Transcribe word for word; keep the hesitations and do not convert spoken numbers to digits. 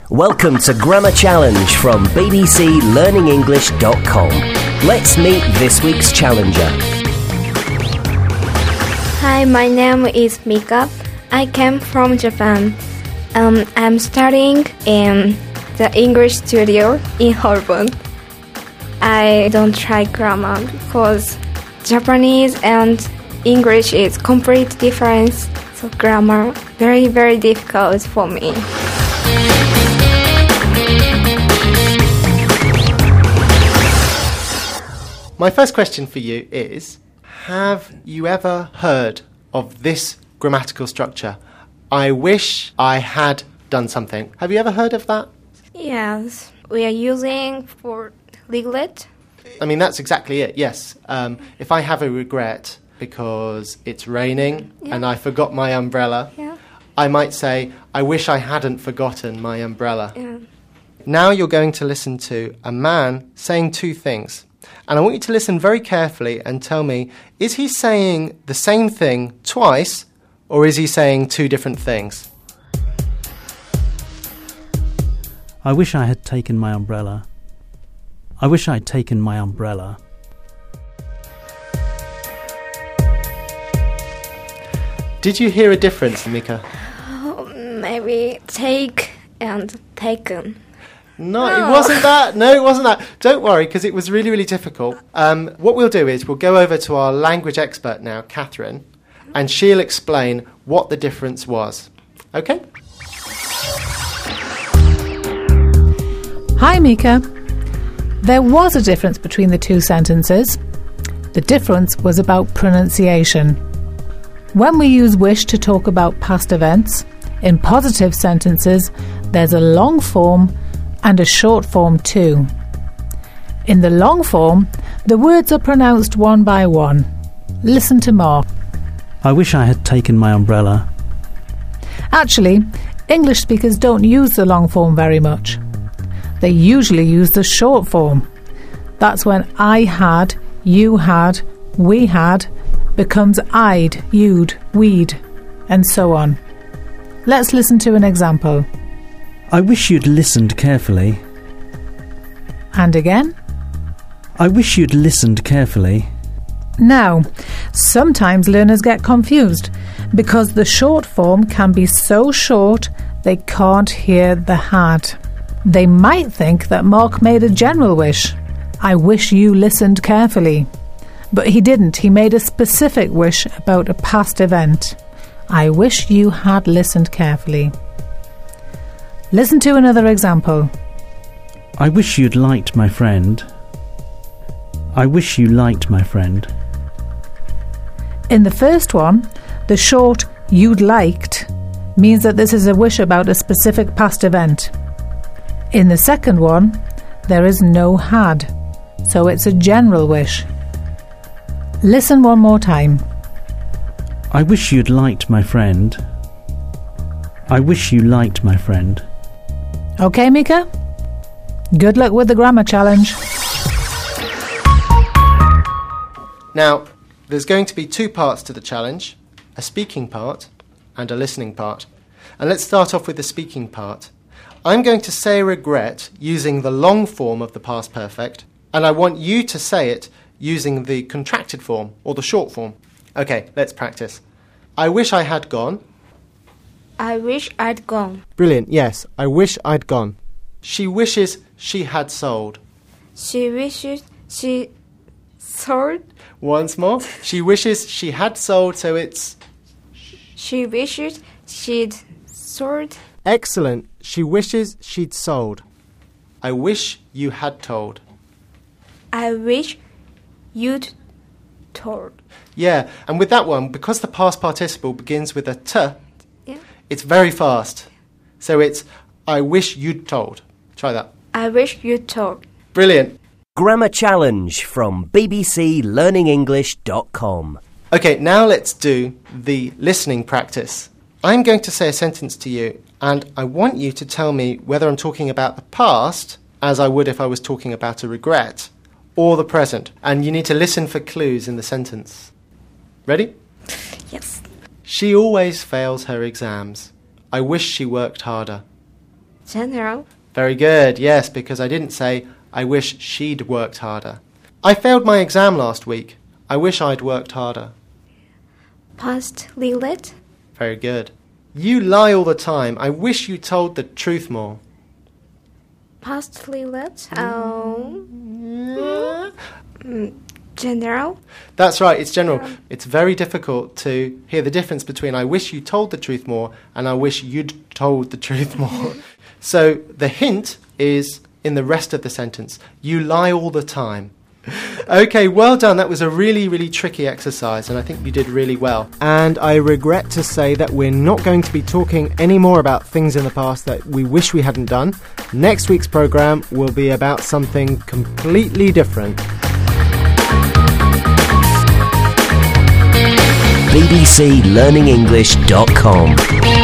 Welcome to Grammar Challenge from b b c learning english dot com. Let's meet this week's challenger. Hi, my name is Mika. I came from Japan. Um, I'm studying in the English studio in Holborn. I don't try grammar because Japanese and English is completely different. So grammar very very difficult for me. My first question for you is, have you ever heard of this grammatical structure? I wish I had done something. Have you ever heard of that? Yes, we are using for regret. I mean, that's exactly it, yes. Um, if I have a regret because it's raining Yeah. and I forgot my umbrella, Yeah. I might say, I wish I hadn't forgotten my umbrella. Yeah. Now you're going to listen to a man saying two things. And I want you to listen very carefully and tell me, is he saying the same thing twice, or is he saying two different things? I wish I had taken my umbrella. I wish I'd taken my umbrella. Did you hear a difference, Mika? Oh, maybe take and taken. No, No. it wasn't that. No, it wasn't that. Don't worry, because it was really, really difficult. Um, what we'll do is we'll go over to our language expert now, Catherine, and she'll explain what the difference was. Okay? Hi, Mika. There was a difference between the two sentences. The difference was about pronunciation. When we use wish to talk about past events, in positive sentences, there's a long form and a short form too. In the long form, the words are pronounced one by one. Listen to Mark. I wish I had taken my umbrella. Actually, English speakers don't use the long form very much. They usually use the short form. That's when I had, you had, we had becomes I'd, you'd, we'd, and so on. Let's listen to an example. I wish you'd listened carefully. And again. I wish you'd listened carefully. Now, sometimes learners get confused because the short form can be so short they can't hear the had. They might think that Mark made a general wish. I wish you listened carefully. But he didn't. He made a specific wish about a past event. I wish you had listened carefully. Listen to another example. I wish you'd liked my friend. I wish you liked my friend. In the first one, the short you'd liked means that this is a wish about a specific past event. In the second one, there is no had, so it's a general wish. Listen one more time. I wish you'd liked my friend. I wish you liked my friend. Okay, Mika? Good luck with the grammar challenge. Now, there's going to be two parts to the challenge, a speaking part and a listening part. And let's start off with the speaking part. I'm going to say regret using the long form of the past perfect, and I want you to say it using the contracted form or the short form. Okay, let's practice. I wish I had gone. I wish I'd gone. Brilliant, yes. I wish I'd gone. She wishes she had sold. She wishes she sold. Once more. She wishes she had sold, so it's... She wishes she'd sold. Excellent. She wishes she'd sold. I wish you had told. I wish you'd told. Yeah, and with that one, because the past participle begins with a t, Yeah. it's very fast. So it's, I wish you'd told. Try that. I wish you'd told. Brilliant. Grammar Challenge from b b c learning english dot com. Okay, now let's do the listening practice. I'm going to say a sentence to you, and I want you to tell me whether I'm talking about the past, as I would if I was talking about a regret, or the present. And you need to listen for clues in the sentence. Ready? Yes. She always fails her exams. I wish she worked harder. General. Very good, yes, because I didn't say, I wish she'd worked harder. I failed my exam last week. I wish I'd worked harder. Past Lilith. Very good. You lie all the time. I wish you told the truth more. Past Lilith. Oh. Mm, general. That's right, it's general. It's very difficult to hear the difference between I wish you told the truth more and I wish you'd told the truth more. So the hint is in the rest of the sentence. You lie all the time. Okay, well done. That was a really, really tricky exercise, and I think you did really well. And I regret to say that we're not going to be talking any more about things in the past that we wish we hadn't done. Next week's programme will be about something completely different. B B C Learning English dot com